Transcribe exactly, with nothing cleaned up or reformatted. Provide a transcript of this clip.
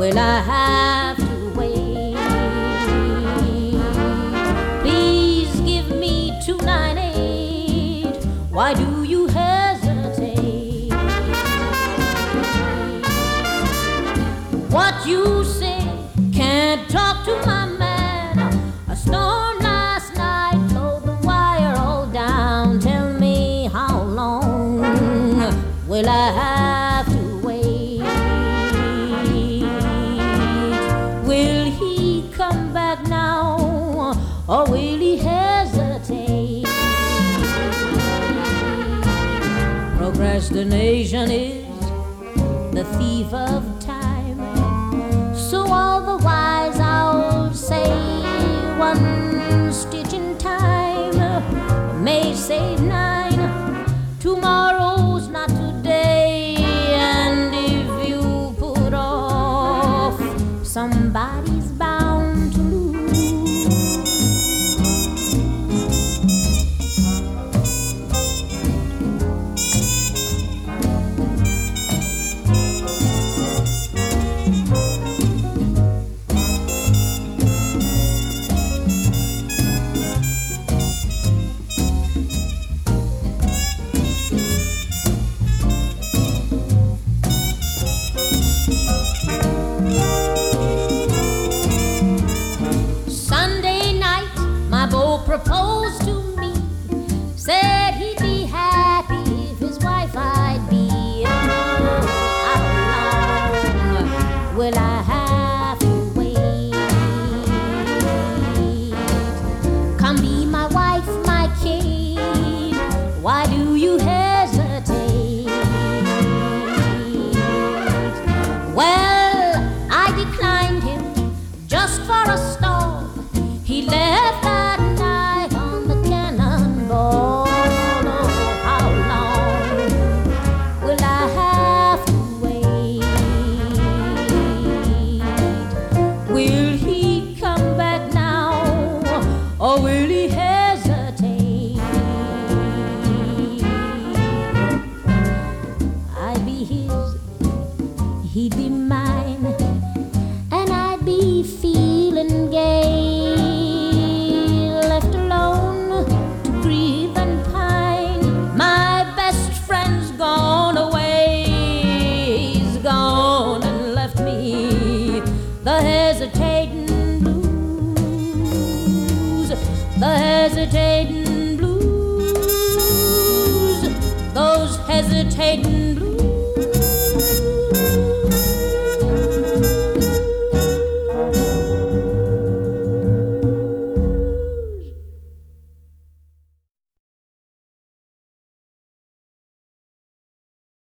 Will I have to wait? Please give me two ninety-eight. Why do you hesitate? What you say can't talk to my man. A storm last night tore the wire all down. Tell me how long will I have to wait? Will he come back now, or will he hesitate? Procrastination is the thief of time. So all the wise owls say one stitch in time may save nine. Tomorrow's not today, and if you put off, somebody's bound to lose. Proposed to me, said he'd be happy if his wife I'd be. Oh, how long will I have to wait? Come be my wife, my Kate. Why do you hesitate? Well, I declined him just for a stall. He left that night on the cannonball. Oh, how long will I have to wait? Will he come back now, or will he hesitate? I'd be his, he'd be mine, and I'd be feeling gay. The hesitating blues, the hesitating blues, those hesitating blues.